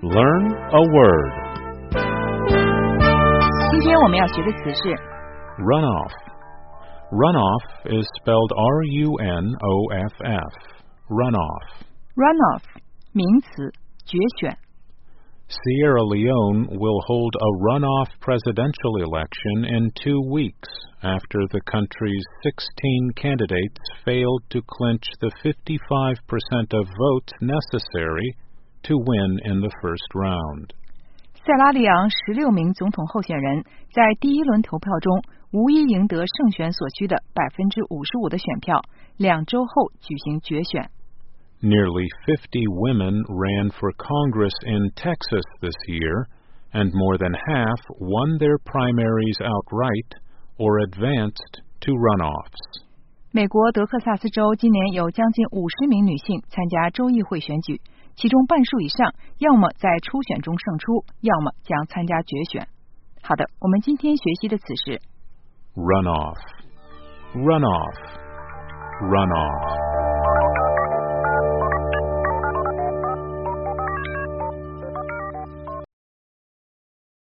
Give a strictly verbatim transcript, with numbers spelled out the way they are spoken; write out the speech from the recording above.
Learn a word. 今天我们要学的词是 Runoff. Runoff is spelled R U N O F F. Runoff. runoff 名词决选 Sierra Leone will hold a runoff presidential election in two weeks after the country's sixteen candidates failed to clinch the fifty-five percent of votes necessary to win in the first round. 塞拉利昂十六名总统候选人在第一轮投票中无一赢得胜选所需的百分之五十五的选票，两周后举行决选。 Nearly fifty women ran for Congress in Texas this year, and more than half won their primaries outright or advanced to runoffs. 美国德克萨斯州今年有将近五十名女性参加州议会选举，其中半数以上要么在初选中胜出，要么将参加决选。好的，我们今天学习的词是 Runoff. Runoff. Runoff.